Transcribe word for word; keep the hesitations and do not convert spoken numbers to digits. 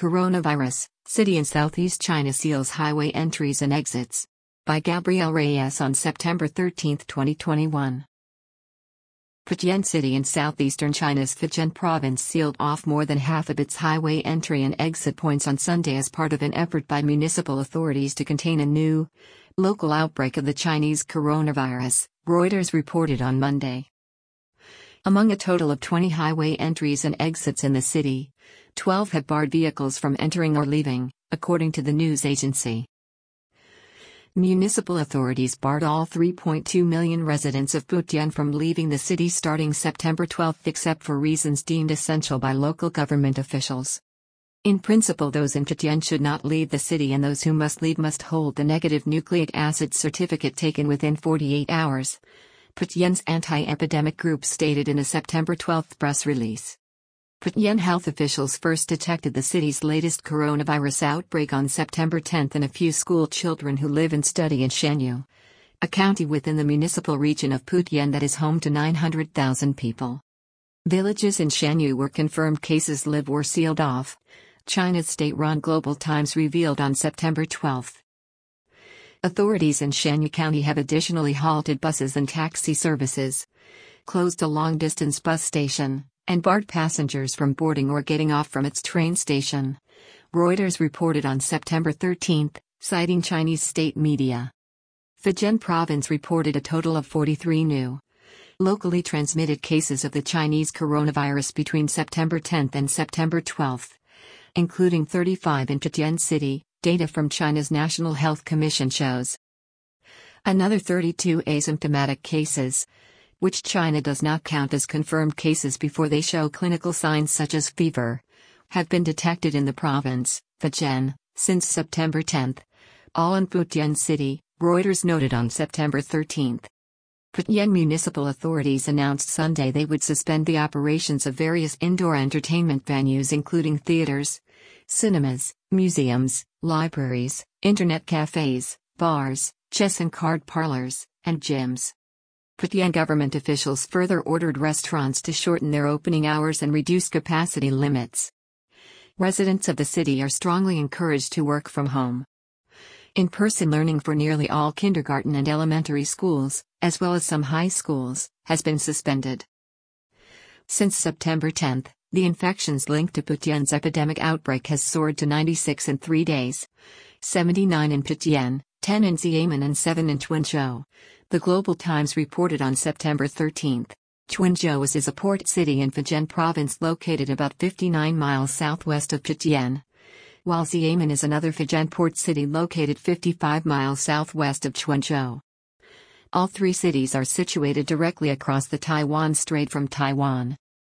Coronavirus, City in Southeast China seals highway entries and exits. By Gabriel Reyes on September thirteenth, twenty twenty-one. Fujian City in southeastern China's Fujian province sealed off more than half of its highway entry and exit points on Sunday as part of an effort by municipal authorities to contain a new, local outbreak of the Chinese coronavirus, Reuters reported on Monday. Among a total of twenty highway entries and exits in the city, twelve have barred vehicles from entering or leaving, according to the news agency. Municipal authorities barred all three point two million residents of Fujian from leaving the city starting September twelfth except for reasons deemed essential by local government officials. In principle, those in Fujian should not leave the city, and those who must leave must hold the negative nucleic acid certificate taken within forty-eight hours, Fujian's anti-epidemic group stated in a September twelfth press release. Fujian health officials first detected the city's latest coronavirus outbreak on September tenth in a few school children who live and study in Shanyu, a county within the municipal region of Fujian that is home to nine hundred thousand people. Villages in Shanyu where confirmed cases live were sealed off, China's state-run Global Times revealed on September twelfth. Authorities in Shanyu County have additionally halted buses and taxi services, closed a long-distance bus station, and barred passengers from boarding or getting off from its train station, Reuters reported on September thirteenth, citing Chinese state media. Fujian province reported a total of forty-three new, locally transmitted cases of the Chinese coronavirus between September tenth and September twelfth, including thirty-five in Fujian City, data from China's National Health Commission shows. Another thirty-two asymptomatic cases, which China does not count as confirmed cases before they show clinical signs such as fever, have been detected in the province, Fujian, since September tenth, all in Fujian City, Reuters noted on September thirteenth. Fujian municipal authorities announced Sunday they would suspend the operations of various indoor entertainment venues including theaters, cinemas, museums, libraries, internet cafes, bars, chess and card parlors, and gyms. Fujian government officials further ordered restaurants to shorten their opening hours and reduce capacity limits. Residents of the city are strongly encouraged to work from home. In-person learning for nearly all kindergarten and elementary schools, as well as some high schools, has been suspended. Since September tenth, the infections linked to Fujian's epidemic outbreak has soared to ninety-six in three days, seventy-nine in Fujian, ten in Xiamen and seven in Quanzhou, the Global Times reported on September thirteenth. Quanzhou is a port city in Fujian province located about fifty-nine miles southwest of Fujian, while Xiamen is another Fujian port city located fifty-five miles southwest of Quanzhou. All three cities are situated directly across the Taiwan Strait from Taiwan.